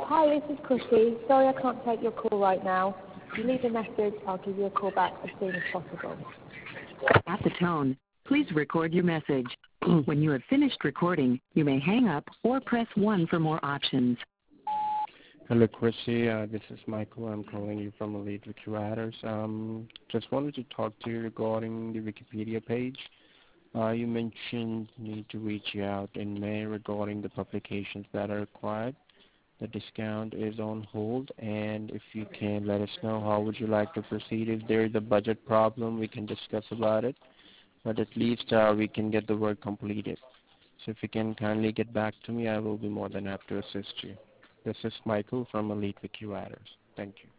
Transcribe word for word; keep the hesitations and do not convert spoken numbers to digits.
Hi, this is Chrissy. Sorry I can't take your call right now. If you leave a message, I'll give you a call back as soon as possible. At the tone, please record your message. When you have finished recording, you may hang up or press one for more options. Hello, Chrissy. Uh, this is Michael. I'm calling you from Elite Wiki Writers. Um, just wanted to talk to you regarding the Wikipedia page. Uh, you mentioned you need to reach out in May regarding the publications that are required. The discount is on hold, and if you can let us know how would you like to proceed. If there is a budget problem, we can discuss about it, but at least uh, we can get the work completed. So if you can kindly get back to me, I will be more than happy to assist you. This is Michael from Elite Wiki Writers. Thank you.